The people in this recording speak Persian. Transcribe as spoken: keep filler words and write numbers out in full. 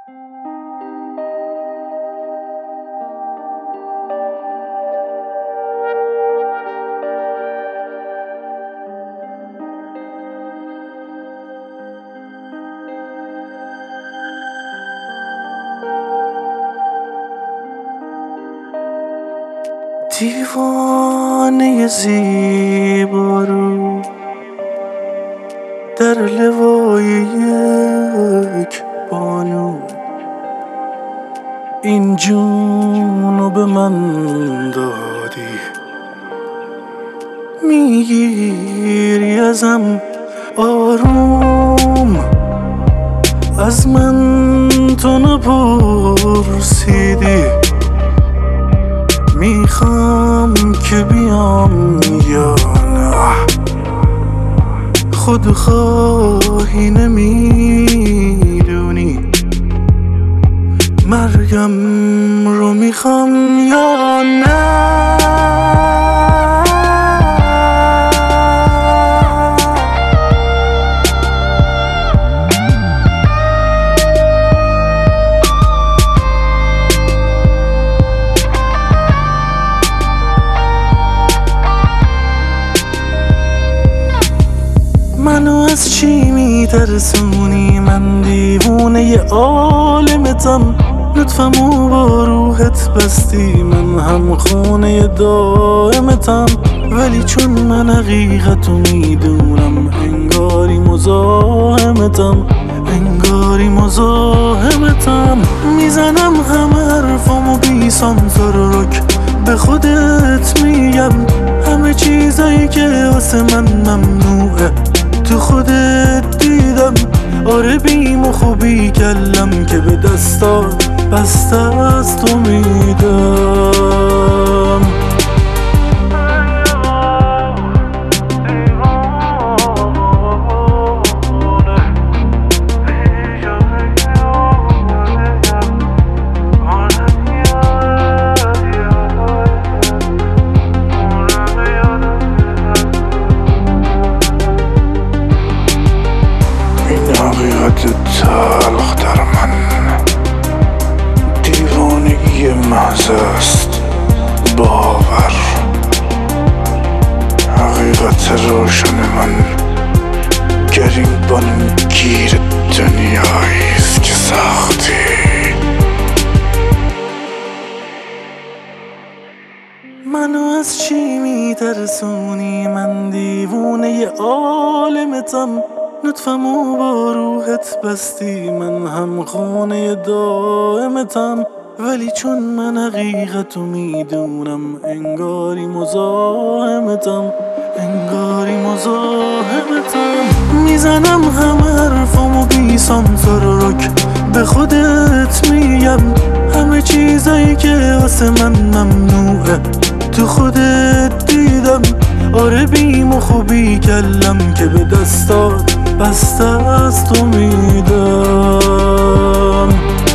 دیوانه زیبا رو در لوای یک بانو، این جونو به من دادی، میگیری ازم آروم، از من تو نپرسیدی میخوام که بیام یا نه، خودخواهی نمیدونی مرگم رو میخوام یا نه. منو از چی میترسونی؟ من دیوونه عالمتم، لطفمو با روحت بستی، من هم خونه دائمتم، ولی چون من حقیقتو میدونم انگاری مزاحمتم، انگاری مزاحمتم. میزنم همه حرفامو بی سانسور و رک، به خودت میگم همه چیزایی که واسه من ممنوعه تو خودت دیدم. آره بیم و خوبی کلم که به دستات بسته از تو میدم. حقیقت تلخ در من دیوانگی محض است، باور حقیقت روشن من گریبان گیر دنیاییست که ساختی. منو از چی میترسونی؟ من دیوونه عالمتم، لطفمو با روحت بستی، من هم خونه دائمتم، ولی چون من حقیقتو میدونم انگاری مزاحمتم، انگاری مزاحمتم. میزنم همه حرفامو بی سانسور و رک، به خودت میگم همه چیزایی که واسه من ممنوعه تو خودت دیدم. آره بیم و خوبی کلم که به دستات بسته از تو میدم.